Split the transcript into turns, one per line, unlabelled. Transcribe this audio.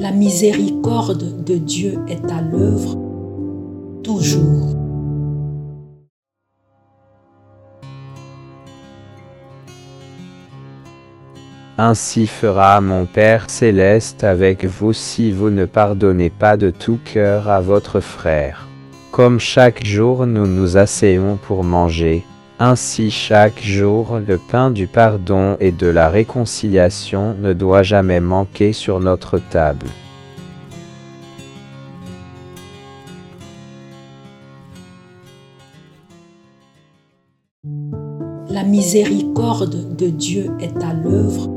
La miséricorde de Dieu est à l'œuvre toujours.
Ainsi fera mon Père céleste avec vous si vous ne pardonnez pas de tout cœur à votre frère. Comme chaque jour nous nous asseyons pour manger, ainsi chaque jour le pain du pardon et de la réconciliation ne doit jamais manquer sur notre table.
La miséricorde de Dieu est à l'œuvre